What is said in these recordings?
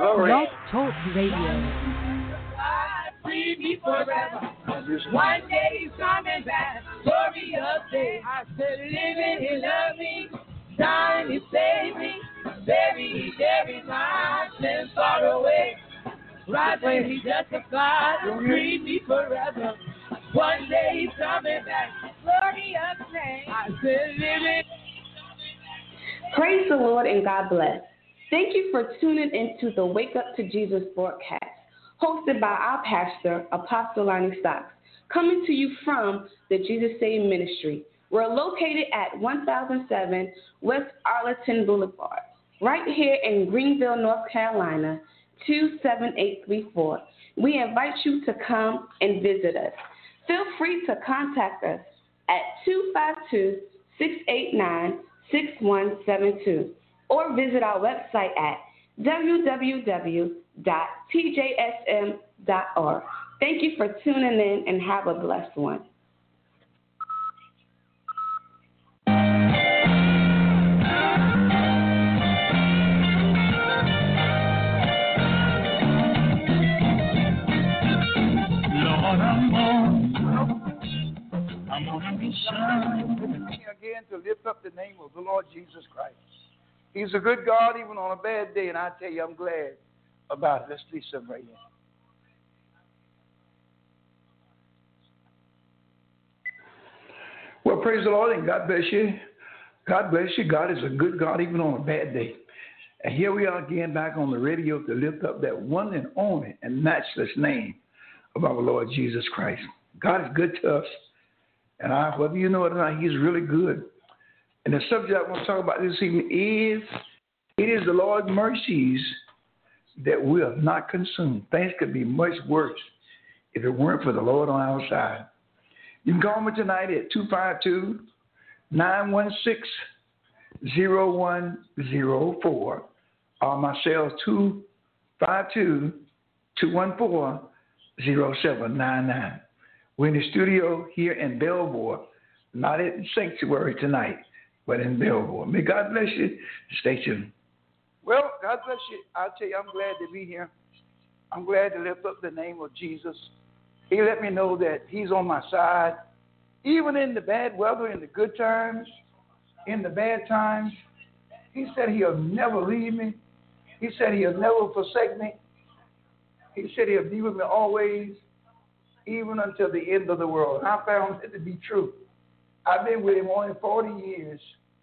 All right. Blog Talk Radio. Free me forever. One day he's coming back. Glorious day. I said, living, he loved me. Dying, he saved me. Buried, he carried my sins far away. Rising, he justified. Free me forever. One day he's coming back. Glorious day. I said, living. Praise the Lord and God bless. Thank you for tuning into the Wake Up to Jesus broadcast, hosted by our pastor, Apostle Lonnie Stocks, coming to you from the Jesus Saved Ministry. We're located at 1007 West Arlington Boulevard, right here in Greenville, North Carolina, 27834. We invite you to come and visit us. Feel free to contact us at 252-689-6172 or visit our website at www.tjsm.org. Thank you for tuning in and have a blessed one. Lord, I'm on a mission. Again, to lift up the name of the Lord Jesus Christ. He's a good God even on a bad day, and I tell you, I'm glad about it. Let's do something right here. Well, praise the Lord, and God bless you. God bless you. God is a good God even on a bad day. And here we are again back on the radio to lift up that one and only and matchless name of our Lord Jesus Christ. God is good to us. And whether you know it or not, he's really good. And the subject I want to talk about this evening is, it is the Lord's mercies that we are not consumed. Things could be much worse if it weren't for the Lord on our side. You can call me tonight at 252-916-0104 or my cell 252-214-0799. We're in the studio here in Belvoir, not at the sanctuary tonight, but in Belvoir. May God bless you. Stay tuned. Well, God bless you. I'll tell you, I'm glad to be here. I'm glad to lift up the name of Jesus. He let me know that he's on my side, even in the bad weather, in the good times, in the bad times. He said he'll never leave me. He said he'll never forsake me. He said he'll be with me always, even until the end of the world. And I found it to be true. I've been with him only 40 years,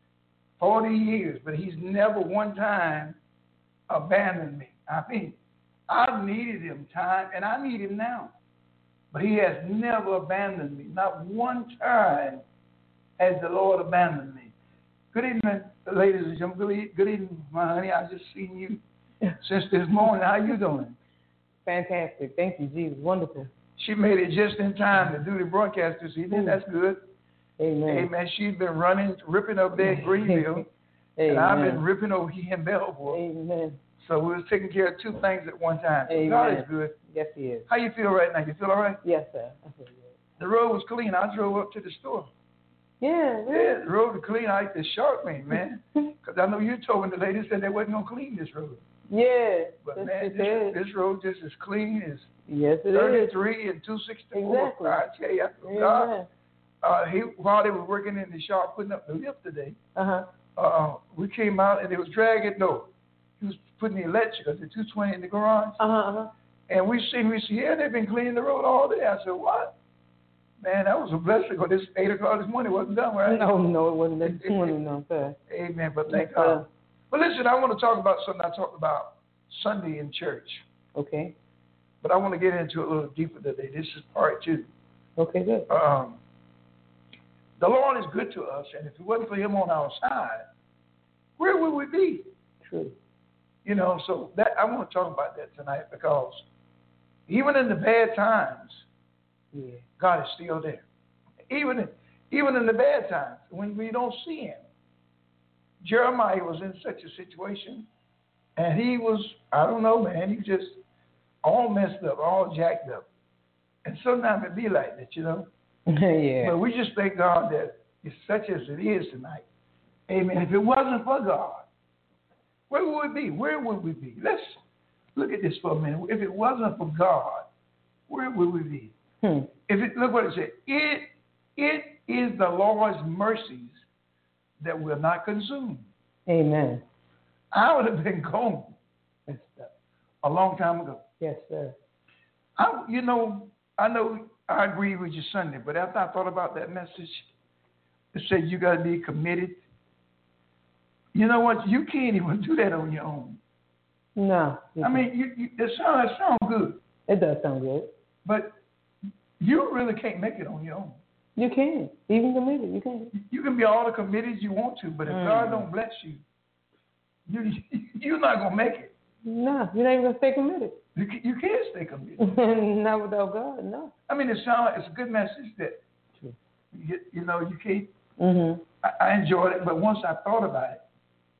but he's never one time abandoned me. I mean, I've needed him time, and I need him now. But he has never abandoned me. Not one time has the Lord abandoned me. Good evening, ladies and gentlemen. Good evening, my honey. I've just seen you since this morning. How you doing? Fantastic. Thank you, Jesus. Wonderful. She made it just in time to do the broadcast this evening. That's good. Amen. Amen. She's been ripping up there in Greenville. And I've been ripping over here in Belvoir. Amen. So we was taking care of two things at one time. So Amen. God is good. Yes, he is. How you feel right now? You feel all right? Yes, sir. I feel good. The road was clean. I drove up to the store. Yeah. The road was clean. I like the shark me, man. Because I know you told me the lady said they wasn't going to clean this road. Yeah. But, man, this road just as clean as yes, it 33 is. and 264. Exactly. I tell you, God, while they were working in the shop putting up the lift today, we came out and they was dragging. No, he was putting the electric, the 220 in the garage. And we said, yeah, they've been cleaning the road all day. I said, what? Man, that was a blessing. Because this 8 o'clock this morning wasn't done, right? No, it wasn't this morning, no, sir. Amen. But thank God. But listen, I want to talk about something I talked about Sunday in church. Okay. But I want to get into it a little deeper today. This is part 2. Okay, good. The Lord is good to us, and if it wasn't for him on our side, where would we be? True. You know, so that I want to talk about that tonight because even in the bad times, God is still there. Even in the bad times, when we don't see him. Jeremiah was in such a situation, and he was, I don't know, man, he just all messed up, all jacked up. And sometimes it be like that, you know. Yeah. But we just thank God that it's such as it is tonight. Amen. If it wasn't for God, where would we be? Where would we be? Let's look at this for a minute. If it wasn't for God, where would we be? Look what it said. It is the Lord's mercies that will not consume. Amen. I would have been gone a long time ago. Yes, sir. I know I agree with you Sunday, but after I thought about that message, it said you got to be committed. You know what? You can't even do that on your own. No. I mean, it sounds good. It does sound good. But you really can't make it on your own. You can. Even committed, you can. You can be all the committed you want to, but if God don't bless you, you're not going to make it. No, you're not even going to stay committed. You can't stay committed. Not without God, no. I mean, it's a good message that, you can't. Mm-hmm. I enjoyed it, but once I thought about it,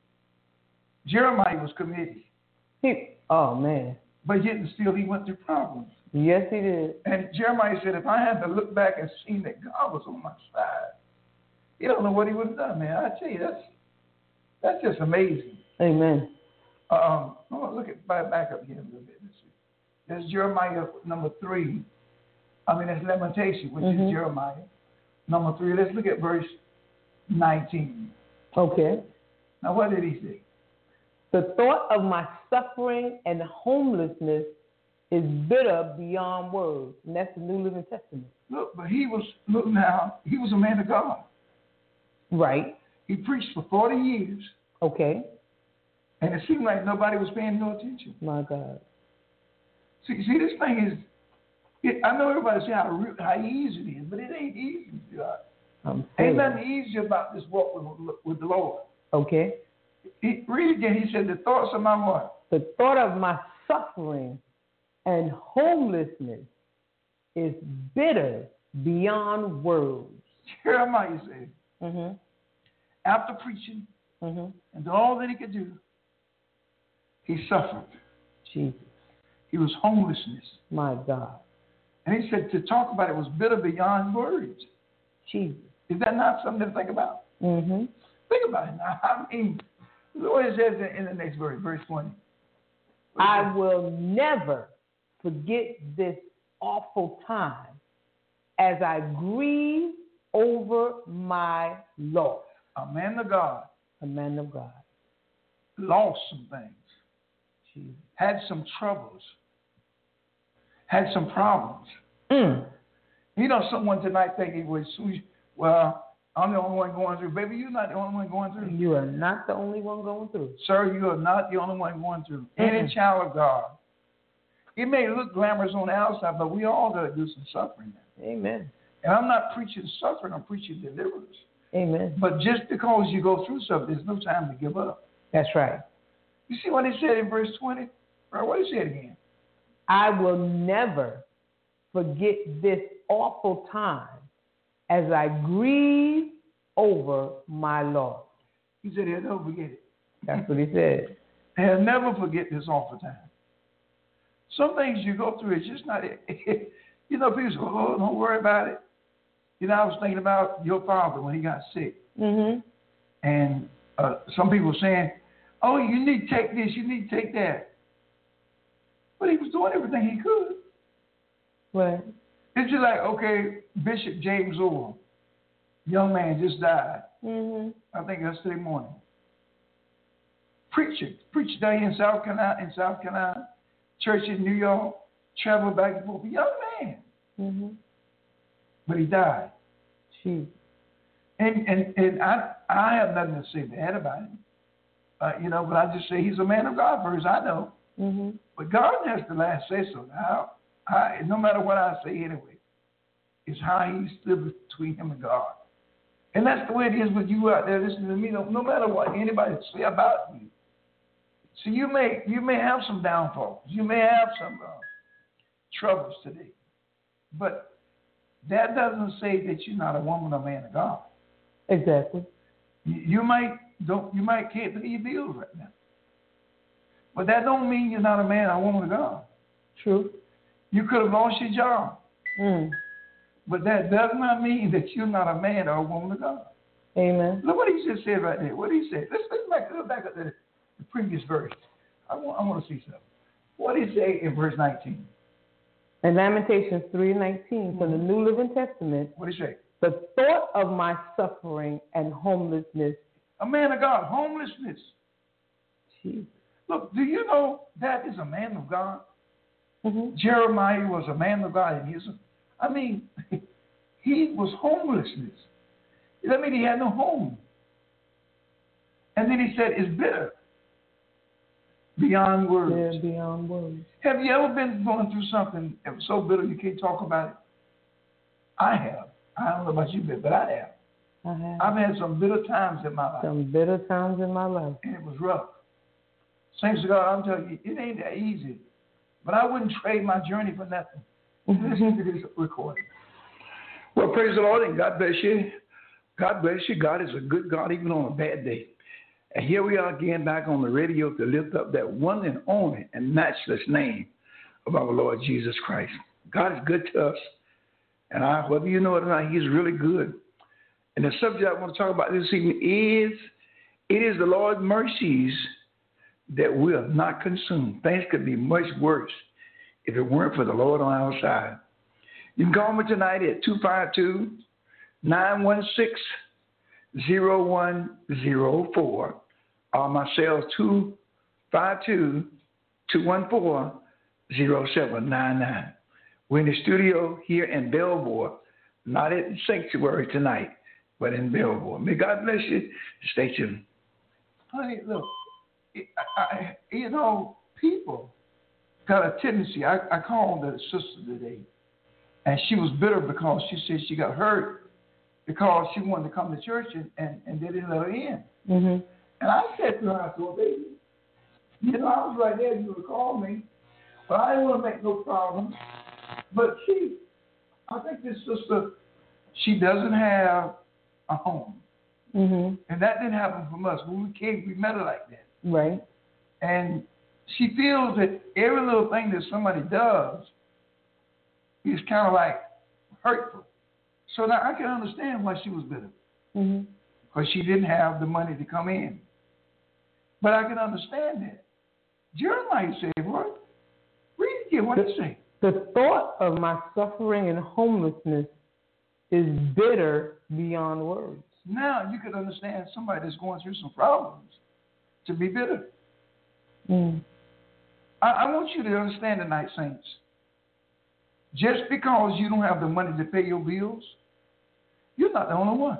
Jeremiah was committed. Oh, man. But yet and still he went through problems. Yes, he did. And Jeremiah said, if I had to look back and seen that God was on my side, you don't know what he would have done, man. I tell you, that's just amazing. Amen. Look at back up here a little bit. There's Jeremiah number 3. That's Lamentation, which is Jeremiah number 3. Let's look at verse 19. Okay. Now, what did he say? The thought of my suffering and homelessness is bitter beyond words. And that's the New Living Testament. Look, but he was a man of God. Right. He preached for 40 years. Okay. And it seemed like nobody was paying no attention. My God. See, this thing is, I know everybody say how easy it is, but it ain't easy, God. Ain't nothing easy about this walk with the Lord. Okay. Read again. He said, the thoughts of my what? The thought of my suffering and homelessness is bitter beyond words. Jeremiah said, after preaching and all that he could do, he suffered. Jesus. He was homelessness. My God. And he said to talk about it was bitter beyond words. Jesus. Is that not something to think about? Mm-hmm. Think about it now. Look what it says in the next verse, verse 20. I will never forget this awful time as I grieve over my loss. A man of God. A man of God. Lost some things. Jesus. Had some troubles. Had some problems. Someone tonight thinking, well, I'm the only one going through. Baby, you're not the only one going through. You are not the only one going through. Sir, you are not the only one going through. Any child of God. It may look glamorous on the outside, but we all got to do some suffering now. Amen. And I'm not preaching suffering, I'm preaching deliverance. Amen. But just because you go through something, there's no time to give up. That's right. You see what he said in verse 20? Right, what did he say again? I will never forget this awful time as I grieve over my loss. He said he'll never forget it. That's what he said. He'll never forget this awful time. Some things you go through, it's just not it. People say, oh, don't worry about it. I was thinking about your father when he got sick. Mm-hmm. And some people were saying, oh, you need to take this, you need to take that. But he was doing everything he could. Right. It's just like, okay, Bishop James Orr, young man, just died. Mm-hmm. I think yesterday morning. Preacher down here in South Carolina, church in New York, traveled back and forth. Young man. Mm-hmm. But he died. Jeez. And I have nothing to say bad about him. But I just say he's a man of God, for as I know. Mm-hmm. But God has the last say so. Now, no matter what I say anyway, it's how he stood between him and God. And that's the way it is with you out there listening to me. No matter what anybody say about you. So you may have some downfalls. You may have some troubles today. But that doesn't say that you're not a woman or man of God. Exactly. You might can't pay your bills right now. But that don't mean you're not a man or a woman of God. True. You could have lost your job. But that does not mean that you're not a man or a woman of God. Amen. Look what he just said right there. What did he say? Let's go back up to the previous verse. I want to see something. What did he say in verse 19? In Lamentations 3:19 from the New Living Testament, What did he say? the thought of my suffering and homelessness. A man of God, homelessness. Jesus. Look, do you know that is a man of God? Mm-hmm. Jeremiah was a man of God in Israel. I mean, he was homelessness. That means he had no home. And then he said, it's bitter. Beyond words. Yeah, beyond words. Have you ever been going through something that was so bitter you can't talk about it? I have. I don't know about you, but I have. I have. I've had some bitter times in my life. Some bitter times in my life. And it was rough. Thanks to God, I'm telling you, it ain't that easy. But I wouldn't trade my journey for nothing. Listen to this recording. Well, praise the Lord, and God bless you. God bless you. God is a good God even on a bad day. And here we are again back on the radio to lift up that one and only and matchless name of our Lord Jesus Christ. God is good to us. And whether you know it or not, he's really good. And the subject I want to talk about this evening is, it is the Lord's mercies that will not consume. Things could be much worse if it weren't for the Lord on our side. You can call me tonight at 252-916-0104. Or my cell is 252-214-0799. We're in the studio here in Belvoir, not at the sanctuary tonight, but in Belvoir. May God bless you. Stay tuned. Honey, look, people got a tendency. I called the sister today, and she was bitter because she said she got hurt because she wanted to come to church and they didn't let her in. Mm-hmm. And I said to her, I said, baby, I was right there. You would have called me, but I didn't want to make no problem. But I think this sister, she doesn't have a home. Mm-hmm. And that didn't happen from us. When we came, we met her like that. Right. And she feels that every little thing that somebody does is kind of like hurtful. So now I can understand why she was bitter. Mm-hmm. Because she didn't have the money to come in. But I can understand that. Jeremiah said, what? Read it again. What did he say? The thought of my suffering and homelessness is bitter beyond words. Now you can understand somebody that's going through some problems to be bitter. Mm. I want you to understand tonight, saints. Just because you don't have the money to pay your bills, you're not the only one.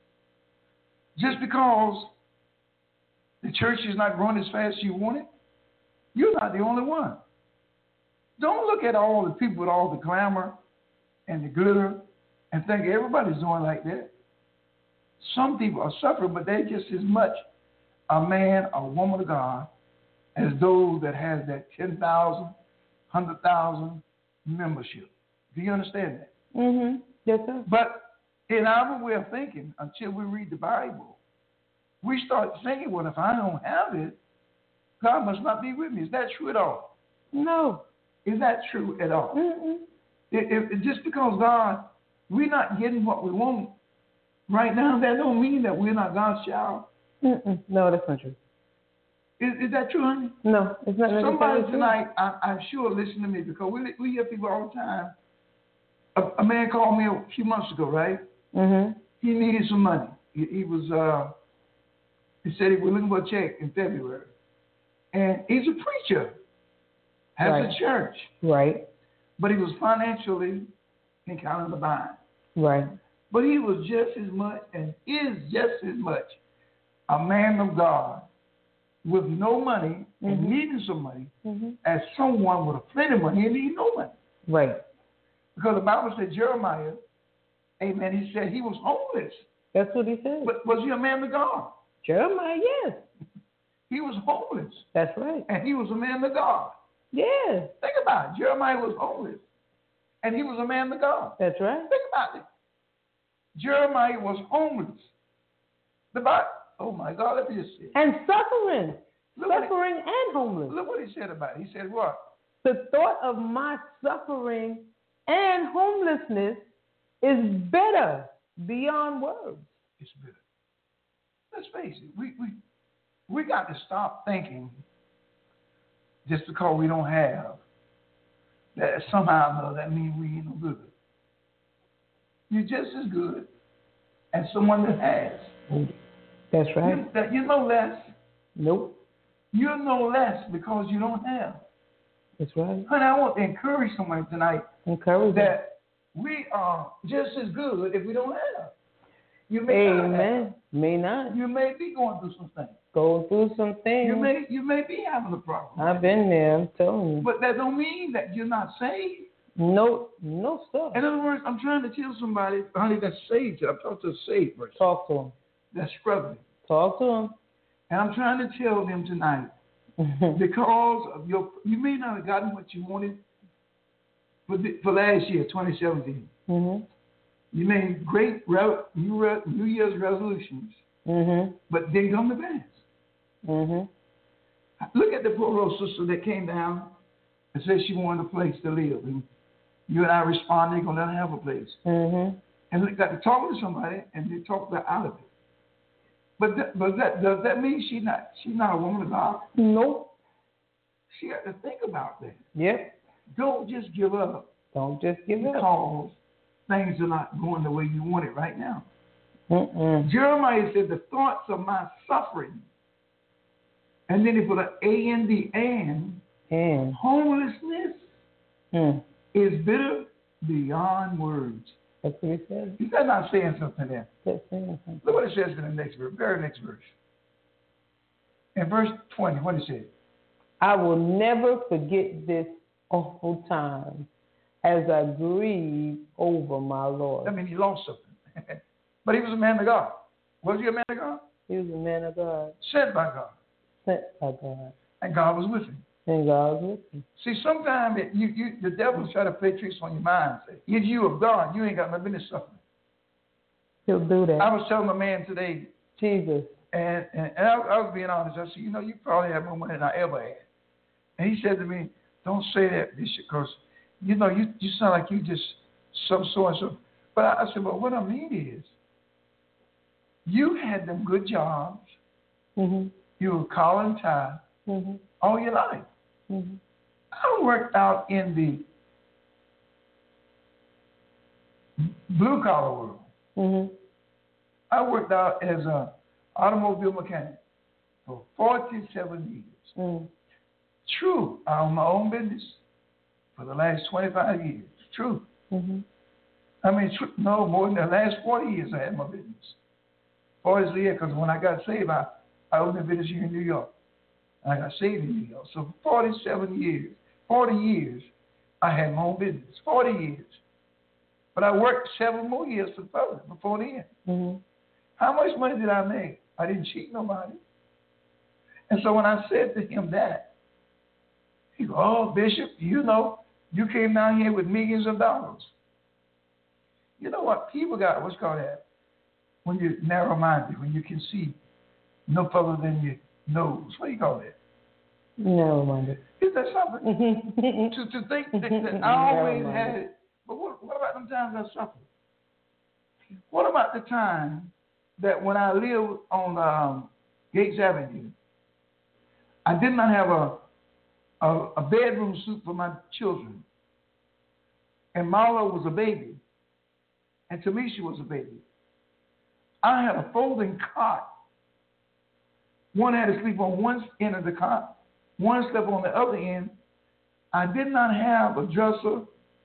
Just because the church is not growing as fast as you want it, you're not the only one. Don't look at all the people with all the glamour and the glitter and think everybody's doing like that. Some people are suffering, but they're just as much a man or woman of God as those that has that 10,000, 100,000 membership. Do you understand that? Mm-hmm. Yes, sir. But in our way of thinking, until we read the Bible, we start thinking, well, if I don't have it, God must not be with me. Is that true at all? No. Is that true at all? Mm-mm. Just because God, we're not getting what we want right now, that don't mean that we're not God's child. Mm-mm. No, that's not true. Is that true, honey? No, it's not. Somebody tonight, I'm sure, listen to me, because we hear people all the time. A man called me a few months ago, right? Mm-hmm. He needed some money. He said he was looking for a check in February. And he's a preacher, has right. a church. Right. But he was financially in kind of the bind. Right. But he was just as much and is just as much a man of God with no money mm-hmm. and needing some money mm-hmm. as someone with a plenty of money and need no money. Right. Because the Bible said Jeremiah, amen, he said he was homeless. That's what he said. But was he a man of God? Jeremiah, yes. He was homeless. That's right. And he was a man of God. Yeah. Think about it. Jeremiah was homeless. And he was a man of God. That's right. Think about it. Jeremiah was homeless. The Bible, oh my God, let me just say. And suffering. Suffering and homeless. Look what he said about it. He said what? The thought of my suffering and homelessness is bitter beyond words. It's bitter. Let's face it. We got to stop thinking just because we don't have, that somehow or another, that means we ain't no good. You're just as good as someone that has. That's right. You're no less. Nope. You're no less because you don't have. That's right. Honey, I want to encourage someone tonight Encourage that we are just as good if we don't have. You may not have. May not. You may be going through some things. Going through some things. You may be having a problem. I've been there, I'm telling you. But that don't mean that you're not saved. No, sir. In other words, I'm trying to tell somebody, honey, that's saved. I'm talking to a saved person. Talk to him. That's struggling. Talk to him. And I'm trying to tell them tonight, because of you may not have gotten what you wanted for last year, 2017. Mm-hmm. You made great New Year's resolutions, but didn't come to pass. Mm-hmm. Look at the poor old sister that came down and said she wanted a place to live. And you and I responded, going to let her have a place. Mm-hmm. And we got to talk to somebody, and they talked her out of it. But does that mean she's not a woman of God? Nope. She had to think about that. Yep. Don't just give up. Don't just give up. Because things are not going the way you want it right now. Mm-mm. Jeremiah said, the thoughts of my suffering, and then he put an A-N-D, and homelessness is bitter beyond words. That's what he said. He's not saying something there. That's saying something. Look what it says in the next verse, very next verse. In verse 20, what it says? I will never forget this awful time as I grieve over my Lord. I mean, he lost something. But he was a man of God. Was he a man of God? He was a man of God. Sent by God. Sent by God. And God was with him. And God was with him. See, sometimes the devil try to play tricks on your mind. Say, if you of God, you ain't got no business suffering. He'll do that. I was telling a man today, Jesus. and I was being honest. I said, you probably have more money than I ever had. And he said to me, don't say that, Bishop, because, you sound like you just some so and so. But I said, well, what I mean is, you had them good jobs. Mm-hmm. You were collar and tie all your life. Mm-hmm. I worked out in the blue collar world. Mm-hmm. I worked out as an automobile mechanic for 47 years. Mm-hmm. True, I own my own business for the last 25 years. True. Mm-hmm. I mean, no, more than the last 40 years I had my business. 40 years, because when I got saved, I owned a business here in New York. And I got saved in New York. So 47 years, 40 years, I had my own business. 40 years. But I worked 7 more years for the public before then. Mm-hmm. How much money did I make? I didn't cheat nobody. And so when I said to him that, he goes, oh, Bishop, you came down here with millions of dollars. You know what? People got what's called that when you're narrow-minded, when you can see no further than your nose. What do you call that? Narrow-minded. Is that something? to think that I always had it. But what about them times I suffered? What about the time that when I lived on Gates Avenue, I did not have a bedroom suite for my children. And Marlo was a baby. And Tamisha was a baby. I had a folding cot. One had to sleep on one end of the cot. One slept on the other end. I did not have a dresser,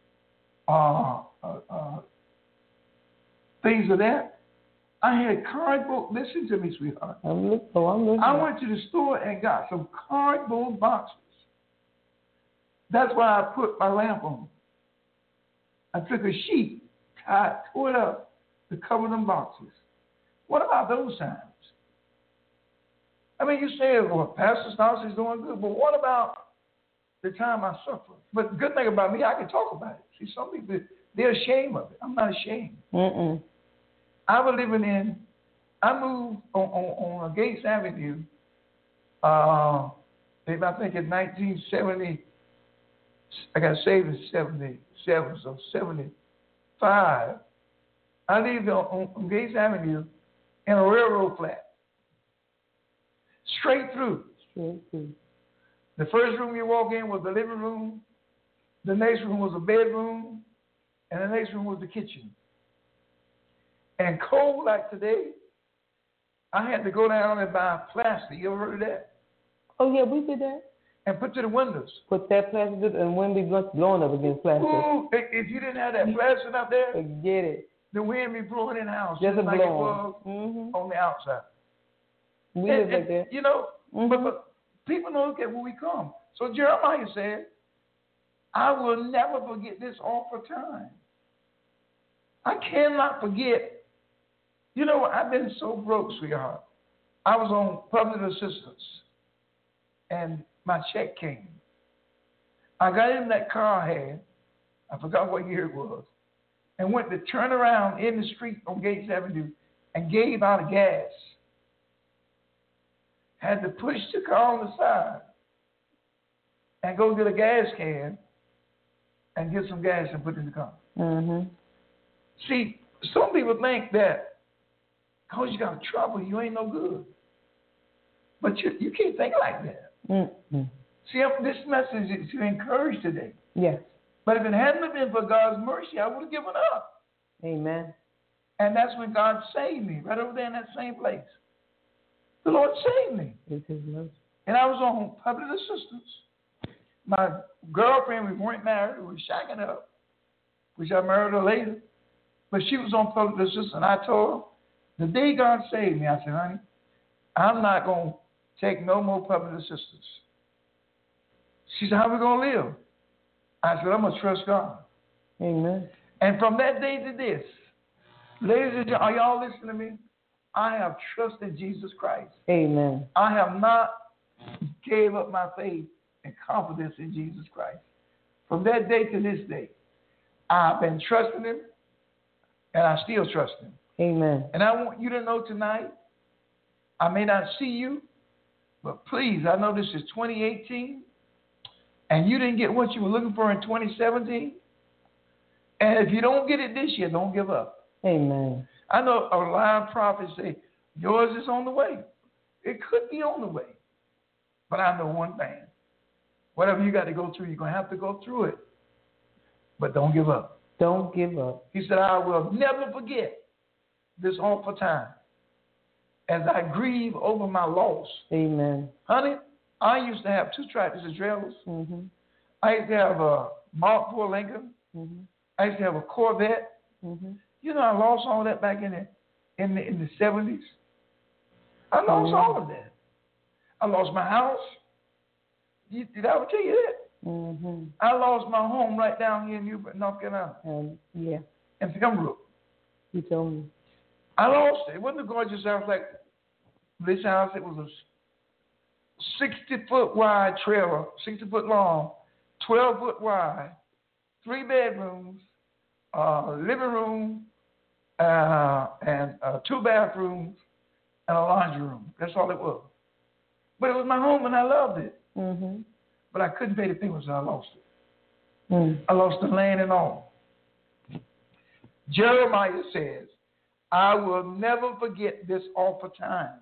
things of that. I had cardboard. Listen to me, sweetheart. I'm listening. I went to the store and got some cardboard boxes. That's why I put my lamp on. I took a sheet, tore it up to cover them boxes. What about those times? I mean, you say, well, Pastor Snows is doing good, but what about the time I suffered? But the good thing about me, I can talk about it. See, some people, they're ashamed of it. I'm not ashamed. Mm-mm. I moved on Gates Avenue, I think in 1970, I got saved in 77, so 75. I lived on Gates Avenue in a railroad flat. Straight through. The first room you walk in was the living room. The next room was a bedroom. And the next room was the kitchen. And cold like today, I had to go down and buy plastic. You ever heard of that? Oh, yeah, we did that. And put to the windows. Put that plastic and wind be blowing up against plastic. Ooh, if you didn't have that plastic out there, forget it. The wind be blowing in the house just like blowing. It was on the outside. We live like that. You know, but people don't look at where we come. So Jeremiah said, I will never forget this offer time. I cannot forget. You know, I've been so broke, sweetheart. I was on public assistance, and my check came. I got in that car I had. I forgot what year it was, and went to turn around in the street on Gates Avenue and gave out of gas. Had to push the car on the side and go get a gas can and get some gas and put it in the car. See, some people think that because you got trouble, you ain't no good. But you can't think like that. See, this message is to encourage today. Yes. But if it hadn't been for God's mercy, I would have given up. Amen. And that's when God saved me, right over there in that same place. The Lord saved me. It's His mercy. And I was on public assistance. My girlfriend, we weren't married, we were shacking up, which I married her later. But she was on public assistance, and I told her, the day God saved me, I said, honey, I'm not going to take no more public assistance. She said, how are we going to live? I said, I'm going to trust God. Amen. And from that day to this, ladies and gentlemen, are y'all listening to me? I have trusted Jesus Christ. Amen. I have not gave up my faith and confidence in Jesus Christ. From that day to this day, I've been trusting Him, and I still trust Him. Amen. And I want you to know tonight, I may not see you, but please, I know this is 2018, and you didn't get what you were looking for in 2017. And if you don't get it this year, don't give up. Amen. I know a lot of prophets say, yours is on the way. It could be on the way. But I know one thing. Whatever you got to go through, you're going to have to go through it. But don't give up. Don't give up. He said, I will never forget this awful time as I grieve over my loss. Amen. Honey, I used to have 2 tractors and trailers. I used to have a Mark IV Lincoln. I used to have a Corvette. You know, I lost all that back in the 70s. I lost all of that. I lost my house. Did I ever tell you that? I lost my home right down here in Newport, North Carolina. Yeah. In Pembroke. You told me. I lost it. It wasn't a gorgeous house like this house. It was a 60-foot wide trailer, 60-foot long, 12-foot wide, 3 bedrooms, living room, and 2 bathrooms, and a laundry room. That's all it was. But it was my home, and I loved it. But I couldn't pay the payments, so I lost it. I lost the land and all. Jeremiah says, I will never forget this awful time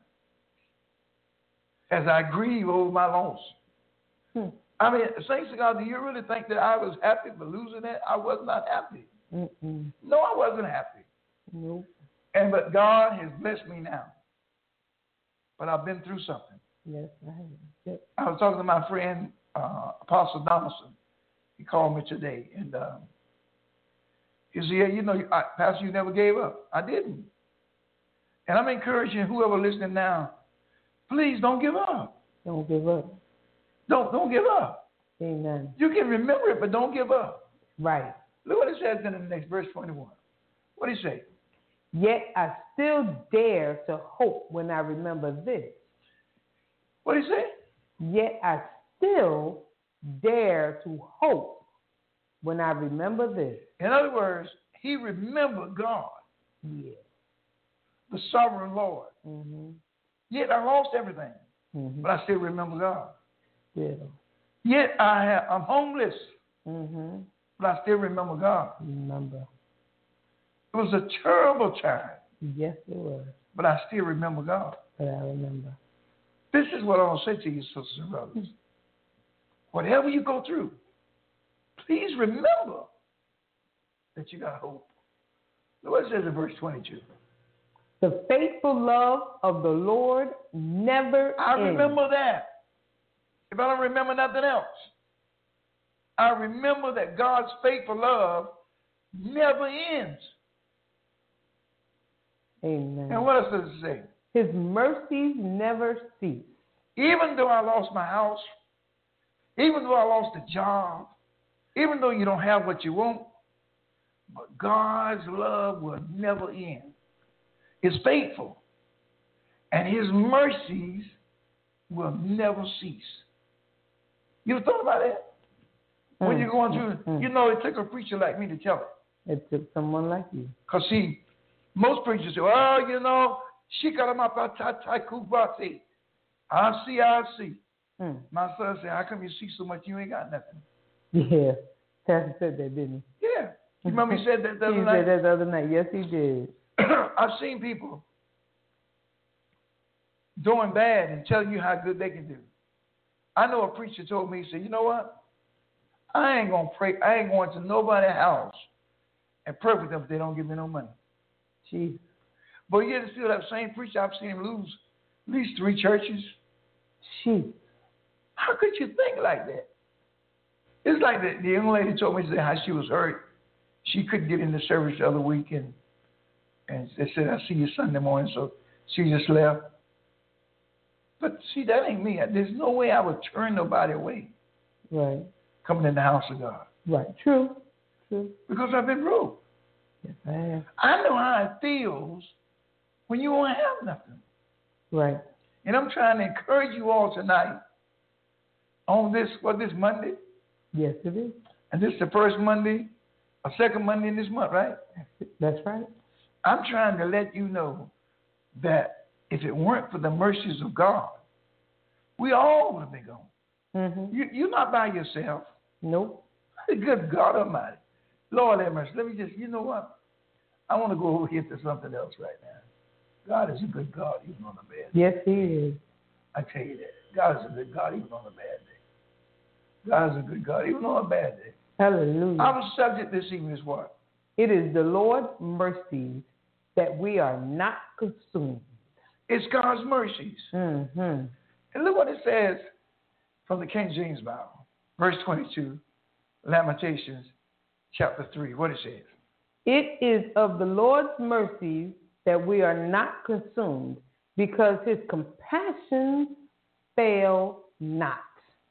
as I grieve over my loss. I mean, thanks to God, do you really think that I was happy for losing it? I was not happy. No, I wasn't happy. Nope. But God has blessed me now. But I've been through something. Yes, I have. Yep. I was talking to my friend, Apostle Donaldson. He called me today, and he said, yeah, you know, Pastor, you never gave up. I didn't. And I'm encouraging whoever listening now, please don't give up. Don't give up. Don't give up. Amen. You can remember it, but don't give up. Right. Look what it says in the next verse 21. What did he say? Yet I still dare to hope when I remember this. What did he say? Yet I still dare to hope when I remember this. In other words, he remembered God. Yeah. The sovereign Lord. Yet I lost everything, but I still remember God. Still. Yet I'm homeless, but I still remember God. Remember. It was a terrible time. Yes, it was. But I still remember God. But I remember. This is what I want to say to you, sisters and brothers. whatever you go through, please remember that you got hope. Look what it says in verse 22. The faithful love of the Lord never ends. I remember that. If I don't remember nothing else, I remember that God's faithful love never ends. Amen. And what else does it say? His mercies never cease. Even though I lost my house, even though I lost a job, even though you don't have what you want, but God's love will never end. It's faithful. And his mercies will never cease. You ever thought about that? When you're going through, you know, it took a preacher like me to tell it. It took someone like you. Because, see, most preachers say, well, you know, shikaramapatatakubasi. I see. My son said, how come you see so much? You ain't got nothing. Yeah. Pastor said that, didn't he? Yeah. You remember he said that the other He night? said that the other night. Yes, he did. I've seen people doing bad and telling you how good they can do. I know a preacher told me, he said, you know what? I ain't going to pray. I ain't going to nobody's house and pray with them if they don't give me no money. Jeez. But yet still that same preacher, I've seen him lose at least 3 churches. Jeez. How could you think like that? It's like the young lady told me how she was hurt. She couldn't get into service the other week, and they said, I'll see you Sunday morning, so she just left. But see, that ain't me. There's no way I would turn nobody away. Right. Coming in the house of God. Right. True. Because I've been broke. Yes, I have. I know how it feels when you don't have nothing. Right. And I'm trying to encourage you all tonight on this Monday? Yes, it is. And this is the first Monday, or second Monday in this month, right? That's right. I'm trying to let you know that if it weren't for the mercies of God, we all would have been gone. Mm-hmm. You're not by yourself. Nope. Good God Almighty. Lord have mercy. Let me just, you know what? I want to go over here to something else right now. God is a good God even on a bad day. Yes, he is. I tell you that. God is a good God even on a bad day. God is a good God even on a bad day. Hallelujah. Our subject this evening is what? It is the Lord's mercies that we are not consumed. It's God's mercies. Mm-hmm. And look what it says from the King James Bible, verse 22, Lamentations, chapter 3. What it says? It is of the Lord's mercies that we are not consumed, because his compassions fail not.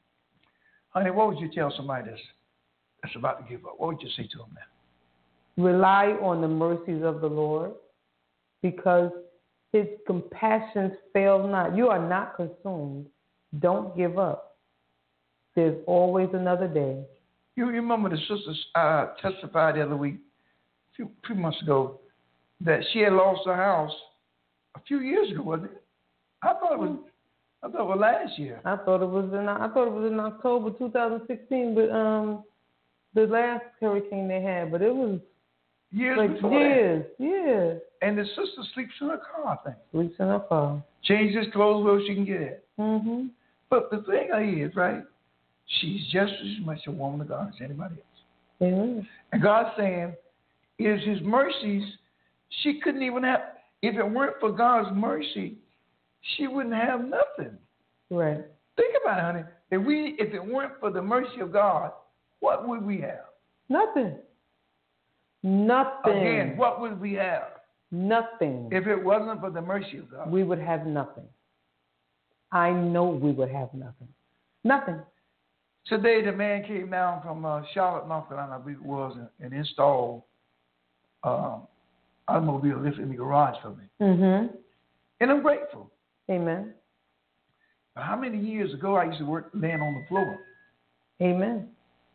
Honey, what would you tell somebody that's about to give up? What would you say to them now? Rely on the mercies of the Lord, because his compassions fail not. You are not consumed. Don't give up. There's always another day. You remember the sisters testified the other week, a few months ago, that she had lost her house a few years ago, wasn't it? I thought it was last year. I thought it was in October 2016, but the last hurricane they had, but it was years like before years. that. Yeah. And the sister sleeps in her car, I think. Sleeps in her car. Changes clothes where she can get it. Mm-hmm. But the thing is, right, she's just as much a woman of God as anybody else. Amen. And God's saying, it is his mercies. She couldn't even have, if it weren't for God's mercy, she wouldn't have nothing. Right. Think about it, honey. If it weren't for the mercy of God, what would we have? Nothing. Again, what would we have? Nothing. If it wasn't for the mercy of God. We would have nothing. I know we would have nothing. Nothing. Today, the man came down from Charlotte, North Carolina, I believe it was, and installed automobile lift in the garage for me. Mm-hmm. And I'm grateful. Amen. But how many years ago I used to work laying on the floor? Amen.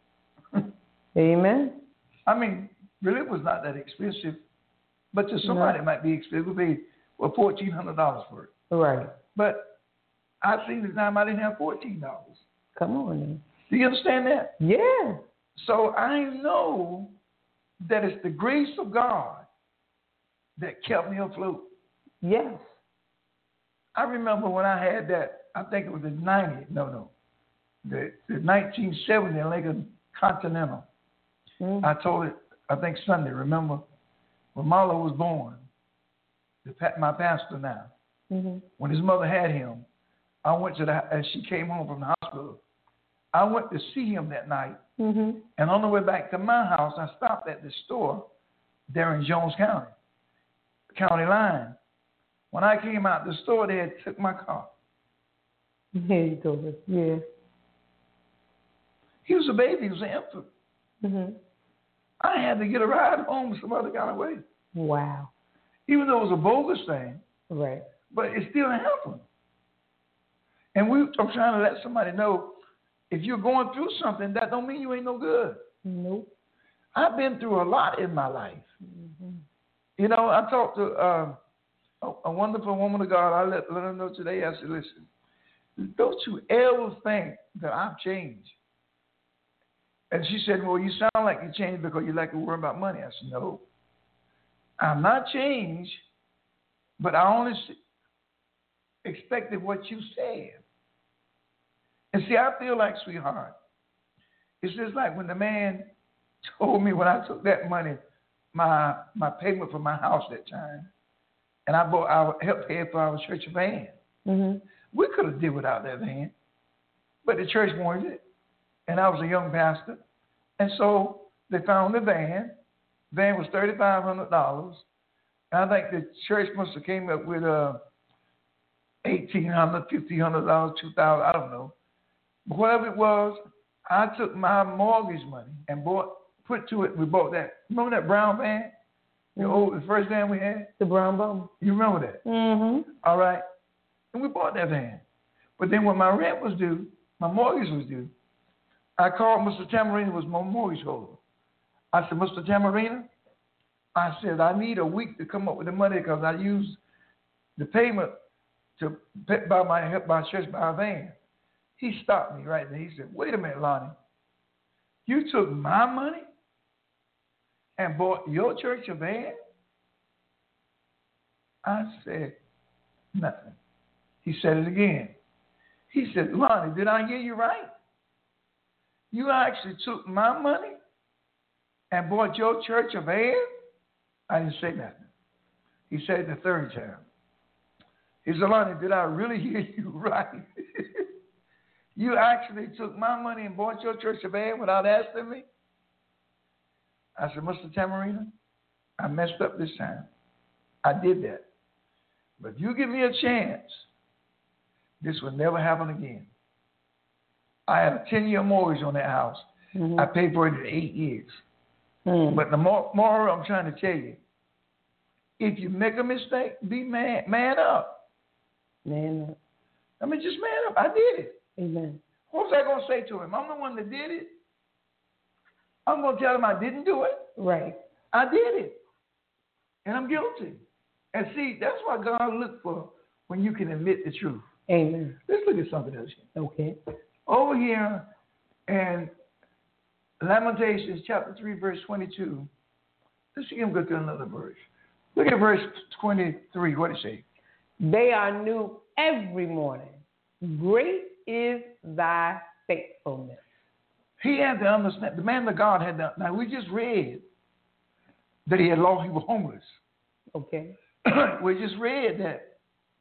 Amen. I mean, really, it was not that expensive. But to somebody, it might be expensive. We paid $1,400 for it. Right. But I've seen the time I didn't have $14. Come on then. Do you understand that? Yeah. So I know that it's the grace of God that kept me afloat. Yes. I remember when I had that, I think it was in 90. No. the 1970 Lincoln Continental. Mm-hmm. I told it, I think Sunday, remember, when Marlo was born, my pastor now, Mm-hmm. when his mother had him, I went to as she came home from the hospital, I went to see him that night. Mm-hmm. And on the way back to my house, I stopped at the store there in Jones County line. When I came out the store, they had took my car. Yeah, you told us. Yeah. He was a baby. He was an infant. Mm-hmm. I had to get a ride home some other kind of way. Wow. Even though it was a bogus thing, Right. but it still happened. And I'm trying to let somebody know, if you're going through something, that don't mean you ain't no good. Nope. I've been through a lot in my life. Mm-hmm. You know, I talked to a wonderful woman of God. I let her know today. I said, listen, don't you ever think that I've changed. And she said, well, you sound like you changed because you like to worry about money. I said, no, I'm not changed, but I only expected what you said. And see, I feel like, sweetheart, it's just like when the man told me when I took that money, my payment for my house that time, and I helped pay for our church van. Mm-hmm. We could have did without that van, but the church wanted it, and I was a young pastor, and so they found the van. The van was $3,500, and I think the church must have came up with $1,800, $1,500, $2,000, I don't know. But whatever it was, I took my mortgage money and put to it. We bought that. Remember that brown van? The first van we had? The brown bum. You remember that? Mm-hmm. All right. And we bought that van. But then when my rent was due, my mortgage was due, I called Mr. Tamarina, was my mortgage holder. I said, Mr. Tamarina, I said, I need a week to come up with the money because I used the payment to buy my church buy a van. He stopped me right there. He said, wait a minute, Lonnie. You took my money and bought your church a van? I said, nothing. He said it again. He said, Lonnie, did I hear you right? You actually took my money and bought your church a van? I didn't say nothing. He said it the third time. He said, Lonnie, did I really hear you right? You actually took my money and bought your church a van without asking me? I said, Mr. Tamarina, I messed up this time. I did that. But if you give me a chance, this will never happen again. I had a 10-year mortgage on that house. Mm-hmm. I paid for it in 8 years. Mm. But the moral I'm trying to tell you, if you make a mistake, be man up. Man up. I mean, just man up. I did it. Amen. What was I going to say to him? I'm the one that did it. I'm going to tell him I didn't do it. Right. I did it. And I'm guilty. And see, that's what God looks for when you can admit the truth. Amen. Let's look at something else here. Okay. Over here in Lamentations chapter 3, verse 22. Let's see him go to another verse. Look at verse 23. What does it say? They are new every morning. Great is thy faithfulness. He had to understand. The man of God had to. Now, we just read that he was homeless. Okay. We just read that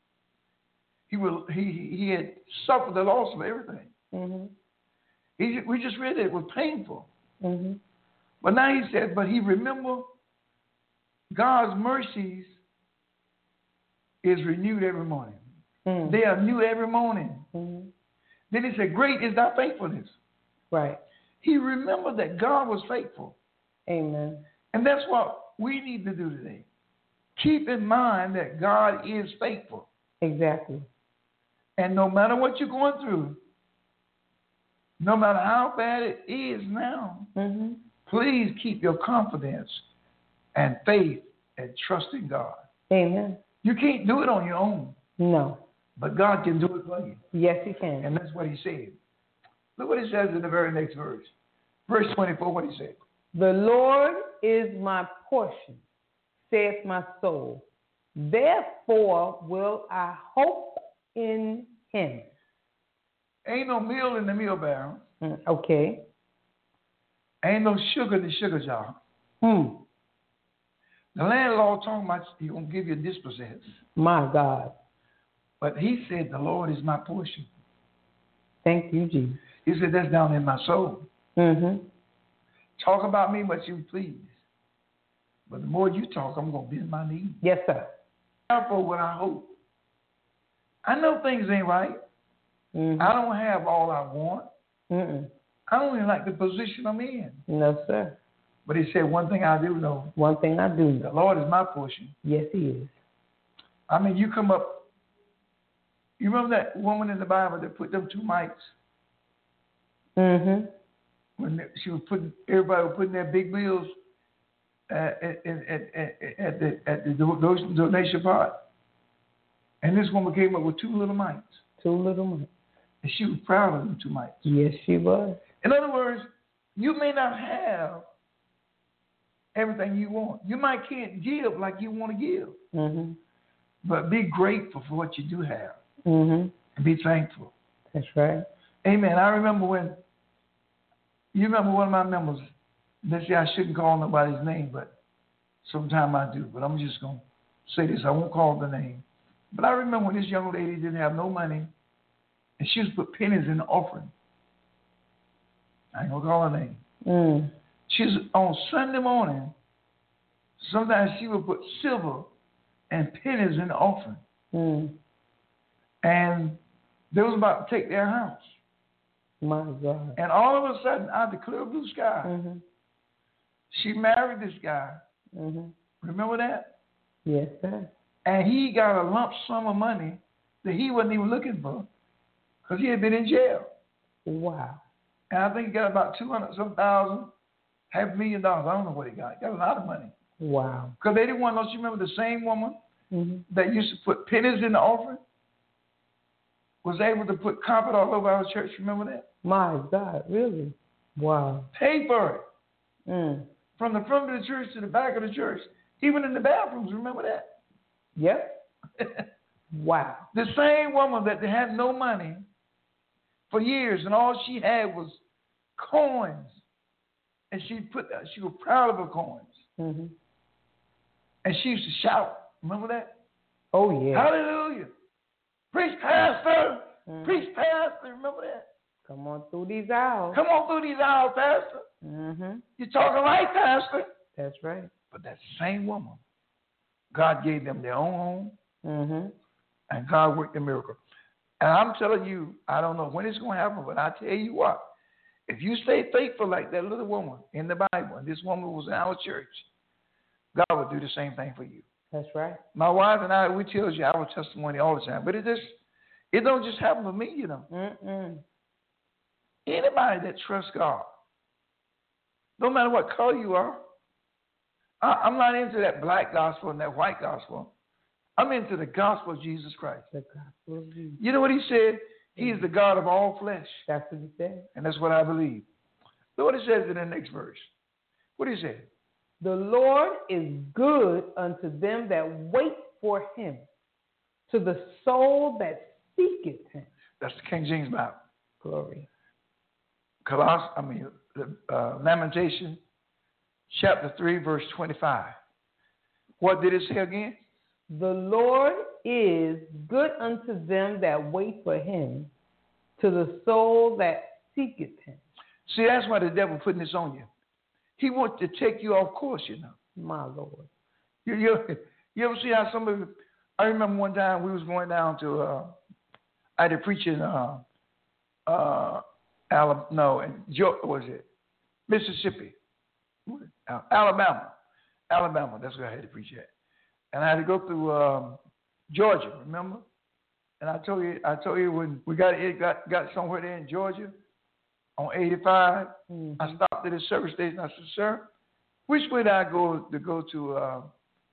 he had suffered the loss of everything. Mm-hmm. We just read that it was painful. Mm-hmm. But now he said, but he remembered God's mercies is renewed every morning. Mm-hmm. They are new every morning. Mm-hmm. Then he said, great is thy faithfulness. Right. He remembered that God was faithful. Amen. And that's what we need to do today. Keep in mind that God is faithful. Exactly. And no matter what you're going through, no matter how bad it is now, mm-hmm. please keep your confidence and faith and trust in God. Amen. You can't do it on your own. No. But God can do it for you. Yes, he can. And that's what he said. Look what he says in the very next verse. Verse 24, what he said. The Lord is my portion, saith my soul. Therefore will I hope in him. Ain't no meal in the meal barrel. Okay. Ain't no sugar in the sugar jar. Hmm. The landlord talking about he gonna give you a dispossess. My God. But he said the Lord is my portion. Thank you, Jesus. He said that's down in my soul. Mm-hmm. Talk about me what you please. But the more you talk, I'm gonna bend my knees. Yes, sir. For what I hope. I know things ain't right. Mm-hmm. I don't have all I want. Mm-mm. I don't even like the position I'm in. No, sir. But he said, one thing I do know. One thing I do The know. Lord is my portion. Yes, he is. I mean, you come up. You remember that woman in the Bible that put them 2 mics? Mm-hmm. When she was putting, everybody was putting their big bills at the donation part. And this woman came up with 2 little mics. 2 little mics. And she was proud of them 2 mics. Yes, she was. In other words, you may not have everything you want. You might can't give like you want to give. Mm-hmm. But be grateful for what you do have. Mm-hmm. And be thankful. That's right. Amen. I remember you remember one of my members, let's say I shouldn't call nobody's name, but sometime I do. But I'm just going to say this. I won't call the name. But I remember when this young lady didn't have no money, and she was put pennies in the offering. I ain't going to call her name. Mm. She's on Sunday morning, sometimes she would put silver and pennies in the offering. Mm. And they was about to take their house. My God. And all of a sudden, out of the clear blue sky, Mm-hmm. she married this guy. Mm-hmm. Remember that? Yes, sir. And he got a lump sum of money that he wasn't even looking for because he had been in jail. Wow. And I think he got about 200-some thousand, $500,000. I don't know what he got. He got a lot of money. Wow. Because they didn't want to know. You remember the same woman Mm-hmm. that used to put pennies in the offering? Was able to put carpet all over our church. Remember that? My God, really? Wow. Paid for it. Mm. From the front of the church to the back of the church. Even in the bathrooms. Remember that? Yep. Wow. The same woman that had no money for years and all she had was coins. And she was proud of her coins. Mm-hmm. And she used to shout. Remember that? Oh, yeah. Hallelujah. Preach, pastor. Mm-hmm. Preach, pastor. Remember that? Come on through these aisles. Come on through these aisles, pastor. Mm-hmm. You're talking right, pastor. That's right. But that same woman, God gave them their own home. Mm-hmm. And God worked a miracle. And I'm telling you, I don't know when it's going to happen, but I tell you what, if you stay faithful like that little woman in the Bible, and this woman was in our church, God will do the same thing for you. That's right. My wife and I, we tell you our testimony all the time, but it don't just happen for me, you know. Mm-mm. Anybody that trusts God, no matter what color you are, I'm not into that black gospel and that white gospel. I'm into the gospel of Jesus Christ. The gospel of Jesus. You know what he said? He is the God of all flesh. That's what he said. And that's what I believe. Look what it says in the next verse. What did he say? The Lord is good unto them that wait for him, to the soul that seeketh him. That's the King James Bible. Glory. Lamentation, chapter 3, verse 25. What did it say again? The Lord is good unto them that wait for him, to the soul that seeketh him. See, that's why the devil putting this on you. He wants to take you off course, you know. My Lord. You ever see how somebody, I remember one time we was going down to, I had to preach in, Mississippi. Alabama, that's where I had to preach at. And I had to go through Georgia, remember? And I told you when we got somewhere there in Georgia on 85, mm-hmm. I stopped at a service station. I said, sir, which way do I go to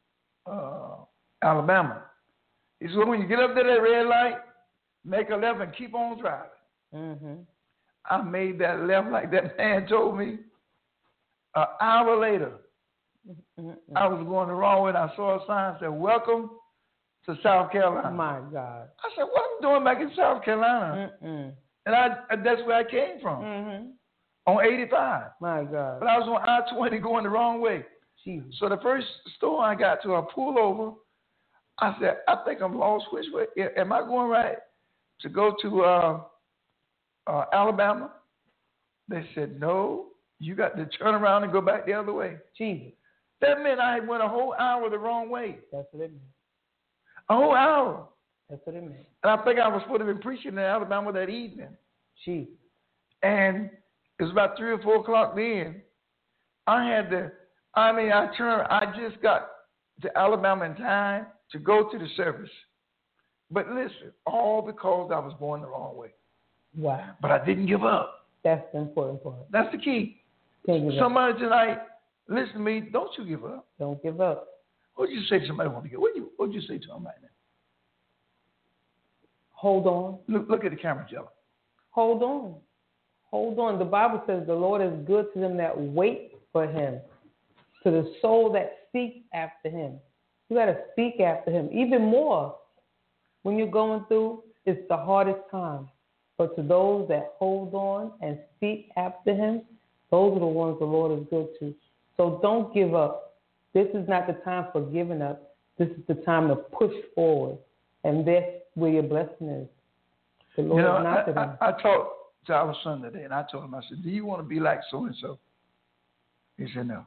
Alabama? He said, well, when you get up to that red light, make a left and keep on driving. Mm-hmm. I made that left like that man told me. An hour later, mm-hmm. I was going the wrong way and I saw a sign that said, welcome to South Carolina. My God. I said, what am I doing back in South Carolina? Mm-mm. And that's where I came from, on 85. My God. But I was on I-20 going the wrong way. Jesus. So the first store I got to, I pulled over. I said, I think I'm lost. Which way? Am I going right to go to Alabama? They said, no, you got to turn around and go back the other way. Jesus. That meant I went a whole hour the wrong way. That's what it meant. A whole hour. That's what it meant. And I think I was supposed to be preaching in Alabama that evening. Jesus. And it was about 3 or 4 o'clock then. I just got to Alabama in time to go to the service. But listen, all because I was born the wrong way. Wow. But I didn't give up. That's the important part. That's the key. Can't give up. Somebody tonight, listen to me, don't you give up. Don't give up. What would you say to somebody who wants to give up? What would you say to them right now? Hold on. Look at the camera, Jello. Hold on. Hold on. The Bible says the Lord is good to them that wait for him, to the soul that seeks after him. You got to seek after him even more. When you're going through, it's the hardest time. But to those that hold on and seek after him, those are the ones the Lord is good to. So don't give up. This is not the time for giving up. This is the time to push forward. And that's where your blessing is. The Lord is not to them. I talked to our son today, and I told him, I said, do you want to be like so-and-so? He said, no.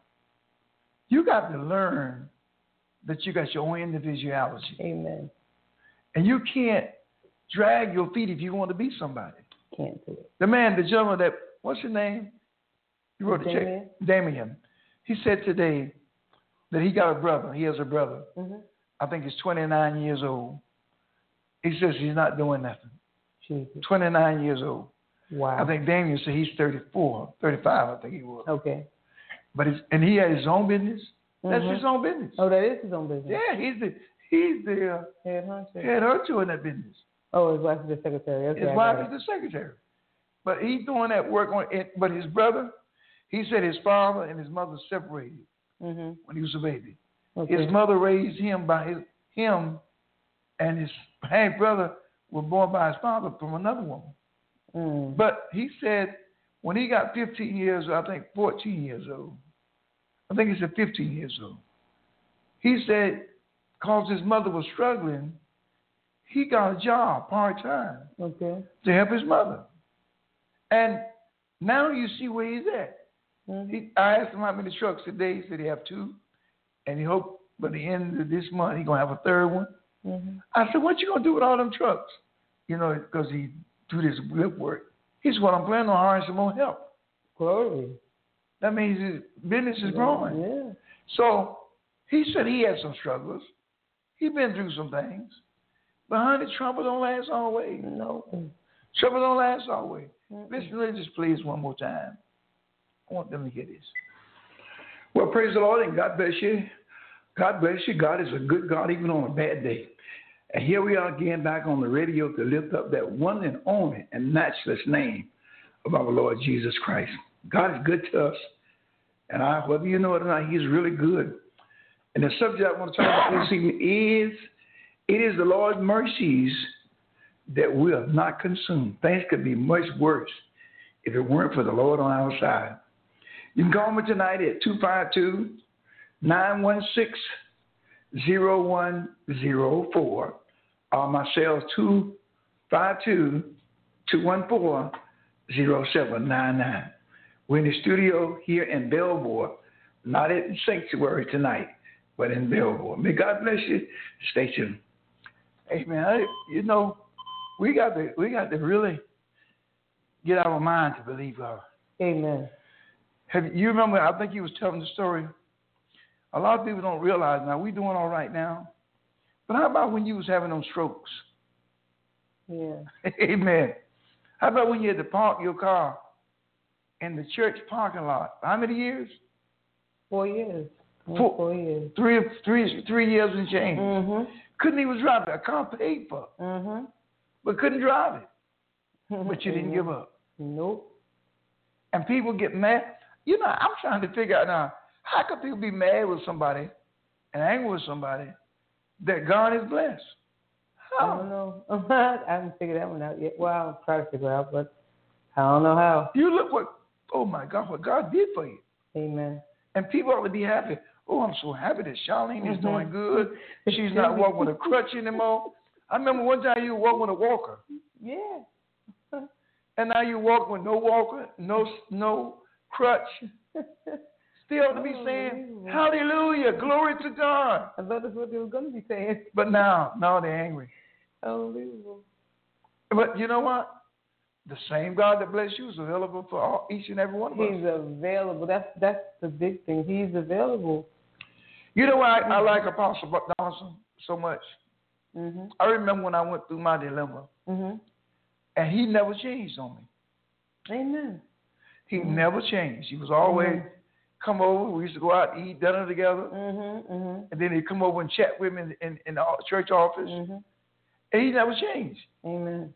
You got to learn that you got your own individuality. Amen. And you can't drag your feet if you want to be somebody. Can't do it. The gentleman that, what's his name? He wrote a check. Damien. He said today that he got a brother. He has a brother. Mm-hmm. I think he's 29 years old. He says he's not doing nothing. Jesus. 29 years old. Wow. I think Damien said he's 35, I think he was. Okay. But he had his own business. That's his own business. Oh, that is his own business. Yeah, he's the head honcho in that business. Oh, his wife is the secretary. Okay, his wife is the secretary. But he's doing that work on it. But his brother, he said his father and his mother separated when he was a baby. Okay. His mother raised him him and his half brother were born by his father from another woman. Mm. But he said when he got 15 years old, I think 14 years old, I think he said 15 years old, he said because his mother was struggling, he got a job part-time to help his mother. And now you see where he's at. Mm-hmm. I asked him how many trucks today. He said he have 2. And he hoped by the end of this month he's going to have a 3rd one. Mm-hmm. I said, what you going to do with all them trucks? You know, because he do this whip work. He said, well, I'm planning on hiring some more help. Glory. That means his business is growing. Yeah. So he said he had some struggles. He's been through some things. But honey, trouble don't last always. No. Trouble don't last always. Mm-hmm. Listen to this, please, one more time. I want them to hear this. Well, praise the Lord and God bless you. God bless you. God is a good God even on a bad day. And here we are again back on the radio to lift up that one and only and matchless name of our Lord Jesus Christ. God is good to us. And whether you know it or not, he's really good. And the subject I want to talk about this evening is, it is the Lord's mercies that we are not consumed. Things could be much worse if it weren't for the Lord on our side. You can call me tonight at 252-916-0104. My cell is 252-214-0799. We're in the studio here in Belvoir, not at the sanctuary tonight, but in Belvoir. May God bless you. Stay tuned. Hey, man, we got to really get our mind to believe God. Amen. You remember, I think you was telling the story. A lot of people don't realize now, we're doing all right now. But how about when you was having those strokes? Yeah. Amen. How about when you had to park your car in the church parking lot? How many years? 4 years. 4 years. 3 years and change. Mm-hmm. Couldn't even drive it. A car paid for it. Mm-hmm. But couldn't drive it. But you didn't give up. Nope. And people get mad. You know, I'm trying to figure out now, how could people be mad with somebody and angry with somebody that God is blessed? I don't know. I haven't figured that one out yet. Well, I'll try to figure it out, but I don't know how. You look oh my God, what God did for you. Amen. And people ought to be happy. Oh, I'm so happy that Charlene is doing good. She's not walking with a crutch anymore. I remember one time you were walking with a walker. Yeah. And now you walk with no walker, no crutch. Still ought to be saying, hallelujah, glory to God. I thought that's what they were going to be saying. But now they're angry. Unbelievable. But you know what? The same God that bless you is available for each and every one of us. He's available. That's the big thing. He's available. You know why I like Apostle Donaldson so much? Mm-hmm. I remember when I went through my dilemma, and he never changed on me. Amen. He never changed. He was always come over. We used to go out and eat dinner together, and then he'd come over and chat with me in the church office, and he never changed. Amen.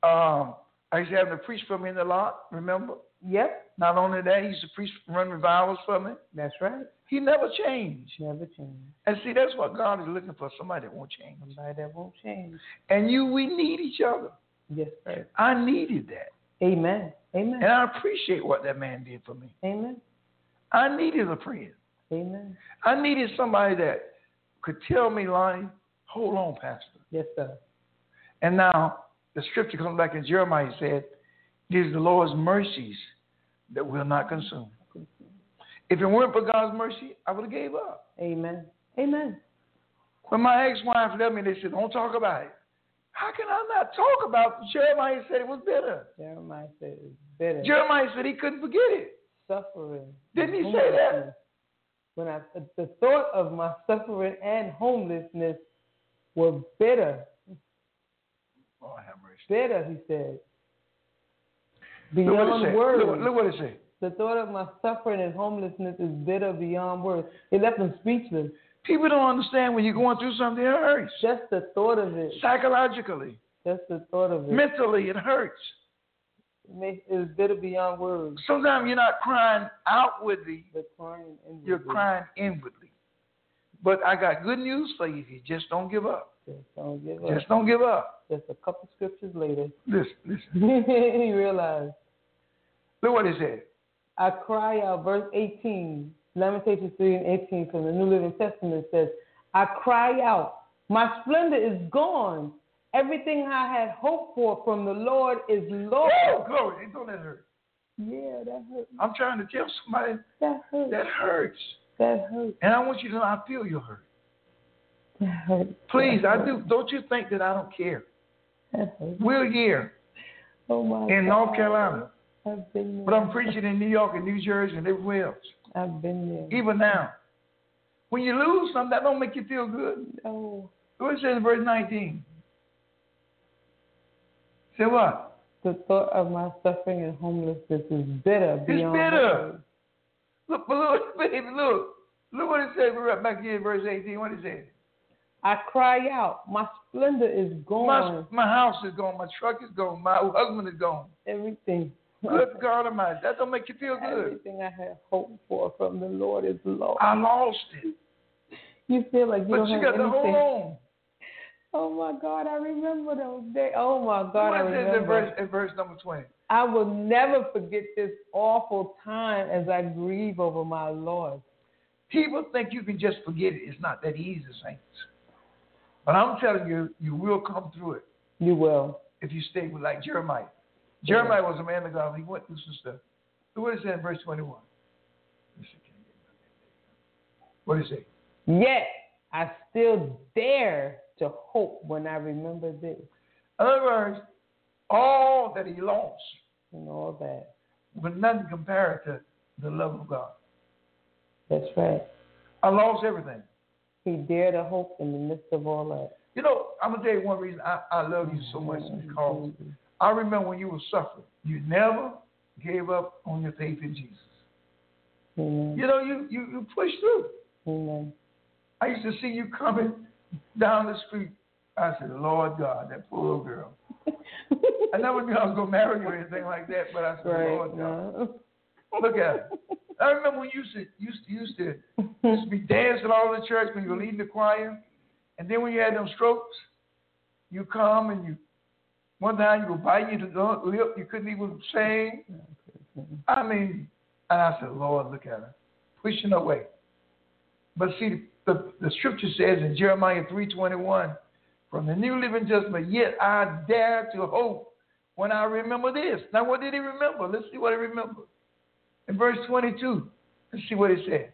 I used to have him to preach for me in the lot, remember? Yep. Not only that, he used to preach, run revivals for me. That's right. He never changed. Never changed. And see, that's what God is looking for, somebody that won't change. Somebody that won't change. And we need each other. Yes, sir. I needed that. Amen. Amen. And I appreciate what that man did for me. Amen. I needed a friend. Amen. I needed somebody that could tell me, Lonnie, hold on, Pastor. Yes, sir. And now, the scripture comes back in Jeremiah, said, it is the Lord's mercies that will not consume. If it weren't for God's mercy, I would have gave up. Amen. Amen. When my ex-wife left me, they said, don't talk about it. How can I not talk about it? Jeremiah said it was bitter. Jeremiah said it's bitter. Jeremiah said he couldn't forget it. Suffering. Didn't he say that? When the thought of my suffering and homelessness were bitter. Oh, have mercy. Bitter, he said. Beyond words. Look what it said. The thought of my suffering and homelessness is bitter beyond words. It left them speechless. People don't understand when you're going through something, it hurts. Just the thought of it. Psychologically. Just the thought of it. Mentally, it hurts. It's bitter beyond words. Sometimes you're not crying outwardly. You're crying inwardly. But I got good news for you. You just don't give up. Just don't give up. Just don't give up. Just a couple scriptures later. Listen. He realized. Look what it said. I cry out, verse 18, Lamentations 3 and 18 from the New Living Testament says, I cry out, my splendor is gone. Everything I had hoped for from the Lord is lost. Oh, glory. Don't that hurt? Yeah, that hurts. I'm trying to tell somebody that hurts. That hurts. That hurts. And I want you to know I feel your hurt. That hurts. Please, that I hurts. do. Don't you think that I don't care? That hurts. We're here in North Carolina. I've been there. But I'm preaching in New York and New Jersey and everywhere else. I've been there. Even now. When you lose something, that don't make you feel good. No. What it says in verse 19? Say what? The thought of my suffering and homelessness is bitter beyond words. Look, baby, look. Look what it says right back here in verse 18. What it says? I cry out, my splendor is gone. My house is gone. My truck is gone. My husband is gone. Everything. Good God Almighty. That don't make you feel good. Everything I had hoped for from the Lord is lost. I lost it. You feel like you don't have anything. But you got to hold on. Oh, my God, I remember those days. Oh, my God, I remember. What is it in verse number 20? I will never forget this awful time as I grieve over my Lord. People think you can just forget it. It's not that easy, saints. But I'm telling you, you will come through it. You will. If you stay with like Jeremiah. Jeremiah was a man of God. He went through some stuff. So what is it in verse 21? What is it? Yet I still dare to hope when I remember this. In other words, all that he lost and all that was nothing compared to the love of God. That's right. I lost everything. He dared to hope in the midst of all that. You know, I'm going to tell you one reason I love you so much because I remember when you were suffering, you never gave up on your faith in Jesus. Amen. You know, you pushed through. Amen. I used to see you coming down the street. I said, Lord God, that poor little girl. I never knew I was going to marry you or anything like that, but I said, right. Lord God. Look at her. I remember when you used to be dancing all in the church when you were leading the choir, and then when you had them strokes, You come and one time you go bite you to the lip, you couldn't even sing. I mean, and I said, Lord, look at her, pushing away. But see, the scripture says in Jeremiah 3:21, from the New Living Testament, yet I dare to hope when I remember this. Now, what did he remember? Let's see what he remembered. In verse 22, let's see what it says.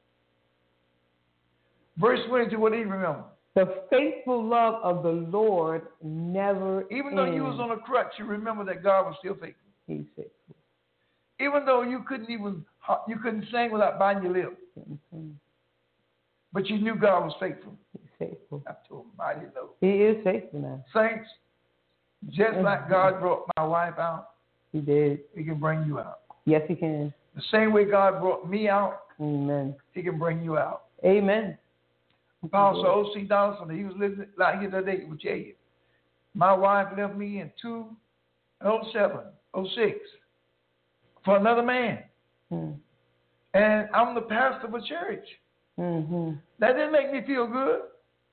Verse 22, what did he remember? The faithful love of the Lord never Even though you was on a crutch, you remember that God was still faithful. He's faithful. Even though you couldn't sing without biting your lip. Mm-hmm. But you knew God was faithful. He's faithful. I told him, I didn't know. He is faithful now. Saints, just like God brought my wife out, He did. He can bring you out. Yes, He can. The same way God brought me out, Amen. He can bring you out. Amen. Apostle O.C. Dawson, he was living like here today with Jay. My wife left me in 2007, 06 for another man. Mm. And I'm the pastor of a church. Mm-hmm. That didn't make me feel good.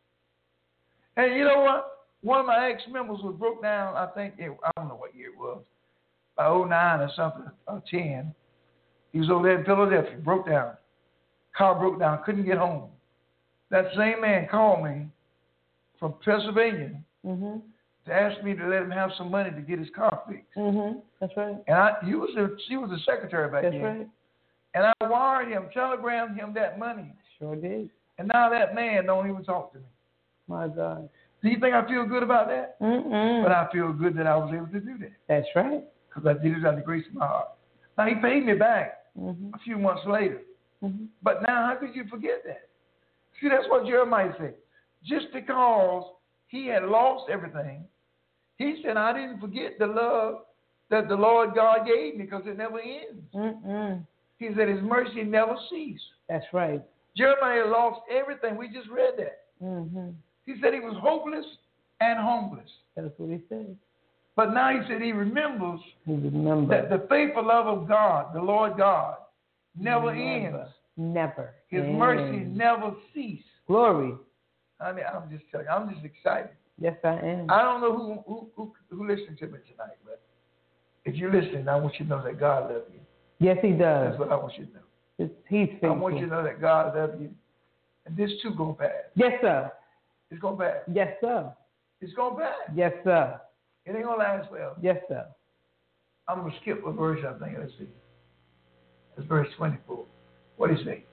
And you know what? One of my ex-members was broke down, I don't know what year it was, by 09 or something, or 10. He was over there in Philadelphia, broke down. Car broke down, couldn't get home. That same man called me from Pennsylvania mm-hmm. to ask me to let him have some money to get his car fixed. Mm-hmm. That's right. And she was the secretary back That's then. right. And I wired him, telegrammed him that money. Sure did. And now that man don't even talk to me. My God. Do you think I feel good about that? Mm-mm. But I feel good that I was able to do that. That's right. Because I did it out of the grace of my heart. Now, he paid me back Mm-hmm. a few months later. Mm-hmm. But now, how could you forget that? See, that's what Jeremiah said. Just because he had lost everything, he said, I didn't forget the love that the Lord God gave me because it never ends. Mm-mm. He said his mercy never ceased. That's right. Jeremiah lost everything. We just read that. Mm-hmm. He said he was hopeless and homeless. That's what he said. But now he said he remembers that the faithful love of God, the Lord God, never ends. Never. His mercy never cease. Glory. I mean, I'm just telling you, I'm just excited. Yes, I am. I don't know who listened to me tonight, but if you're listening, I want you to know that God loves you. Yes, He does. That's what I want you to know. He's faithful. I want you to know that God loves you. And this too going to pass. Yes, sir. It's going to pass. Yes, sir. It's going to pass. Yes, sir. It ain't going to last forever. Yes, sir. I'm going to skip a verse, I think. Let's see. It's verse 24. What do you say?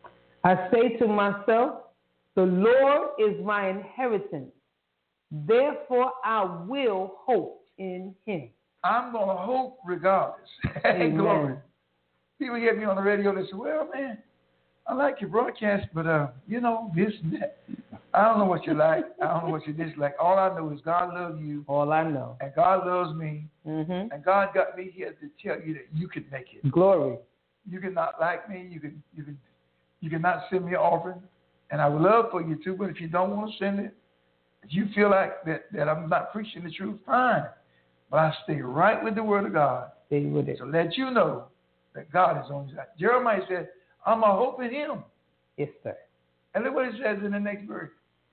I say to myself, the Lord is my inheritance. Therefore, I will hope in Him. I'm going to hope regardless. Amen. Glory. People get me on the radio, they say, well, man, I like your broadcast, but, this and that. I don't know what you like. I don't know what you dislike. All I know is God loves you. All I know. And God loves me. Mm-hmm. And God got me here to tell you that you can make it. Glory. You cannot like me. You cannot send me an offering. And I would love for you to, but if you don't want to send it, if you feel like that I'm not preaching the truth, fine. But I stay right with the word of God. Stay with it. To let you know that God is on your side. Jeremiah said, I'm a hope in Him. Yes, sir. And look what it says in the next verse.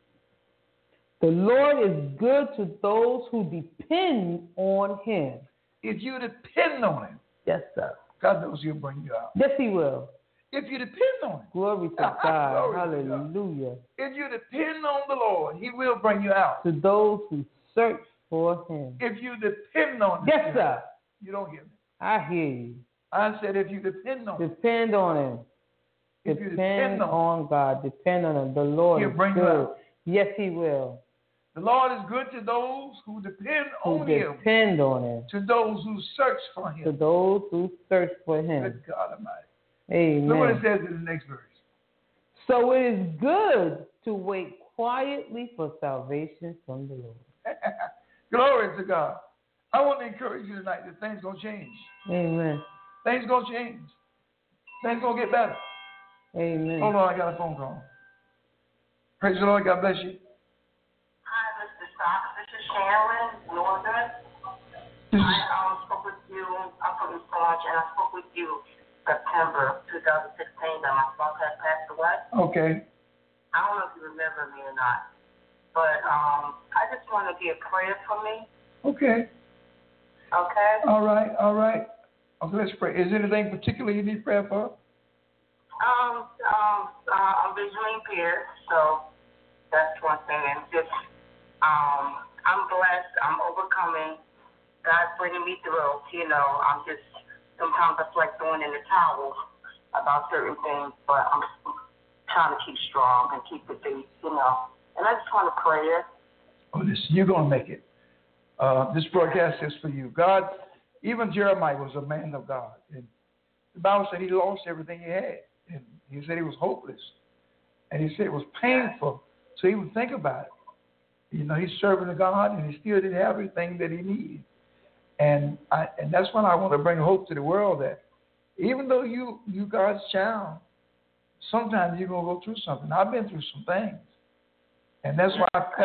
The Lord is good to those who depend on Him. If you depend on Him, yes, sir. God knows He'll bring you out. Yes, He will. If you depend on Him. Glory to God. Glory Hallelujah. To God. If you depend on the Lord, He will bring you out. To those who search for Him. If you depend on Him. Yes, sir. You don't hear me. I hear you. I said if you depend on Him. Depend on Him. If you depend on God. Depend on Him. The Lord He'll bring is you good. out. Yes, He will. The Lord is good to those who depend on Him. Depend on Him. To those who search for Him. To those who search for Him. Good God Almighty. Amen. Look what it says in the next verse. So it is good to wait quietly for salvation from the Lord. Glory to God. I want to encourage you tonight that things going to change. Amen. Things going to change. Things going to get better. Amen. Hold on, I got a phone call. Praise the Lord. God bless you. Hi, Mr. Stocks. This is Sharon Northern. I spoke with you. I'm from East Orange, and I spoke with you September 2016, and my son had passed away. Okay. I don't know if you remember me or not. but I just want to get prayer for me. Okay. Okay? All right. Okay, let's pray. Is there anything particular you need prayer for? I'm visually impaired, so that's one thing. And just, I'm blessed. I'm overcoming. God's bringing me through. You know, I'm just, sometimes I feel like throwing in the towel about certain things, but I'm trying to keep strong and keep the faith, you know. And I just want to pray. Oh, listen, you're going to make it. This broadcast is for you. God, even Jeremiah was a man of God. And the Bible said he lost everything he had. And he said he was hopeless. And he said it was painful. So he would think about it. You know, he's serving the God, and he still didn't have everything that he needed. And that's when I want to bring hope to the world that even though you God's child, sometimes you're going to go through something. I've been through some things. And that's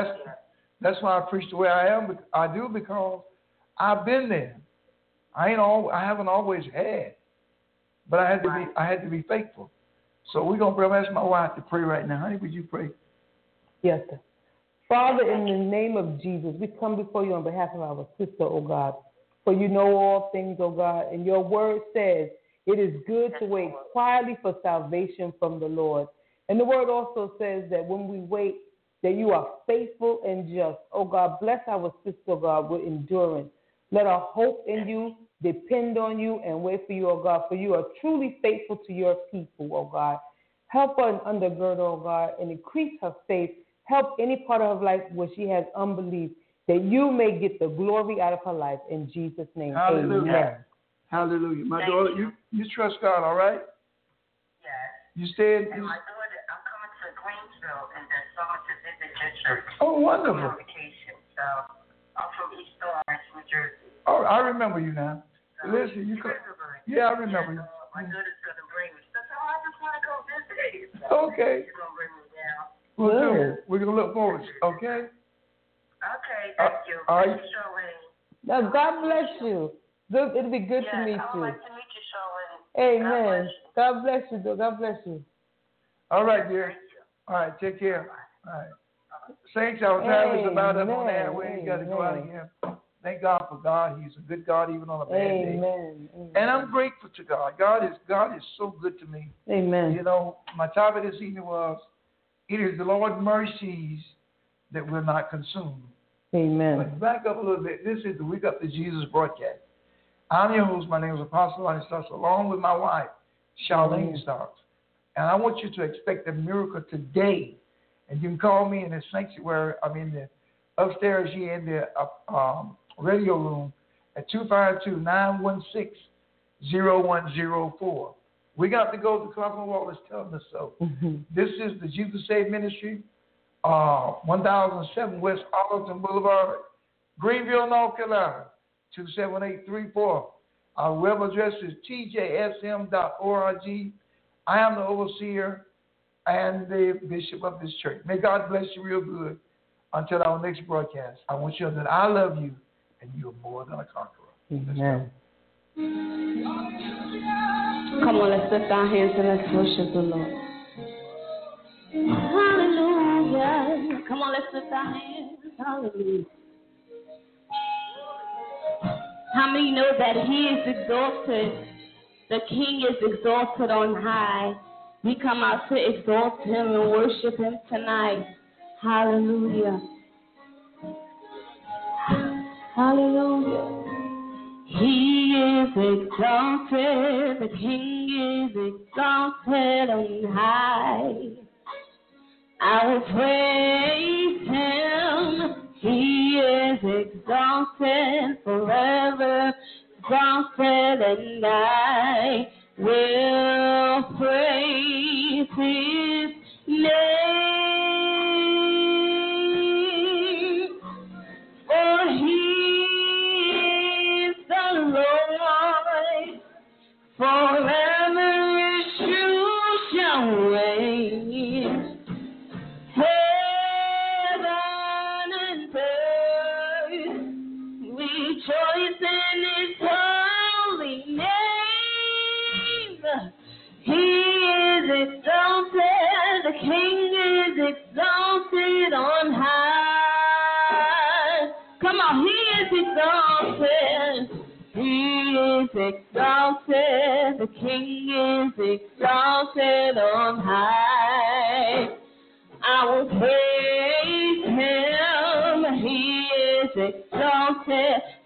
why I preach the way I am. I do because I've been there. I haven't always had, but I had to be faithful. So we're gonna ask my wife to pray right now. Honey, would you pray? Yes, sir. Father, in the name of Jesus, we come before you on behalf of our sister, oh God. For you know all things, oh God, and your word says it is good to wait quietly for salvation from the Lord. And the word also says that when we wait, that you are faithful and just. Oh God, bless our sister, God, with endurance. Let her hope in you, depend on you, and wait for you, oh God, for you are truly faithful to your people, oh God. Help her and undergird her, oh God, and increase her faith. Help any part of her life where she has unbelief, that you may get the glory out of her life. In Jesus' name, hallelujah. Amen. Hallelujah. My daughter, you trust God, all right? Yes. You stayed. And my daughter, I'm coming to Greensville in the summer to visit your church. Oh, wonderful. On vacation. So I'm from East Orange, New Jersey. Oh, I remember you now. So, listen, yeah, I remember you. My daughter's going to bring me. So I just want to go visit. So okay. She's going to bring me down. We're going to look forward. Okay? Okay, thank you. All right. Now, God bless you. It'll be good to meet I you. would like to meet you, Charlene. Amen. God bless you, though. God bless you. All right, dear. All right, take care. All right. Saints, our time is about up on that. We ain't got to go out again. Thank God for God. He's a good God even on a bad day. Amen. And I'm grateful to God. God is so good to me. Amen. You know, my topic this evening was, it is the Lord's mercies that will not consume. Amen. But back up a little bit. This is the Wake Up to Jesus broadcast. I'm your host. My name is Apostle Lonnie Starks, along with my wife, Charlene Starks. And I want you to expect a miracle today. And you can call me in the sanctuary. I'm in the upstairs here in the radio room at 252-916-0104. We got to go to Clark Wallace telling us so. Mm-hmm. This is the Jesus Save Ministry, 1007 West Arlington Boulevard, Greenville, North Carolina, 27834. Our web address is tjsm.org. I am the overseer and the bishop of this church. May God bless you real good until our next broadcast. I want you to know that I love you and you are more than a conqueror. Amen. Come on, let's lift our hands and let's worship the Lord. Hallelujah. Come on, let's lift our hands. Hallelujah. How many know that He is exalted? The King is exalted on high. We come out to exalt Him and worship Him tonight. Hallelujah. Hallelujah. He is exalted. The King is exalted on high. I will praise Him. He is exalted forever, exalted, and I will praise His name. For He is the Lord, forever His truth shall reign. Heaven and earth rejoice in His holy name. He is exalted, the King is exalted on high. King is exalted on high. I will praise him. He is exalted